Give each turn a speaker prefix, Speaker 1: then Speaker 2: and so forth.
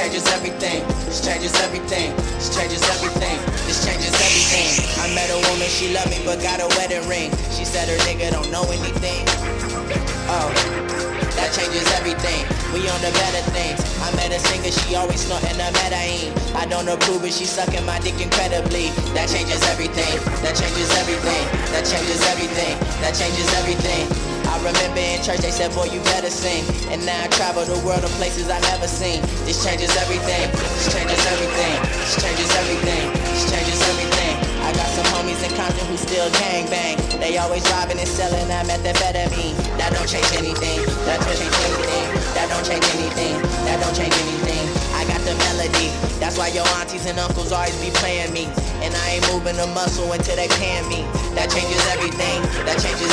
Speaker 1: changes everything. This changes everything. This changes everything. This changes everything. I met a woman, she loved me but got a wedding ring. She said her nigga don't know anything. Oh, that changes everything. We on the better things. I met a singer, she always snorting a Medellin. I don't approve it, she sucking my dick incredibly. That changes everything. That changes everything. That changes everything. That changes everything. I remember in church they said, boy, you better sing. And now I travel the world to places I never seen. This changes everything. This changes everything. This changes everything. This changes everything. I got some homies in Compton who still gangbang. They always robbing and selling that methamphetamine. That don't change anything. That don't change anything. That don't change anything. That don't change anything. I got the melody. That's why your aunties and uncles always be playing me. And I ain't moving a muscle until they paying me. That changes everything. That changes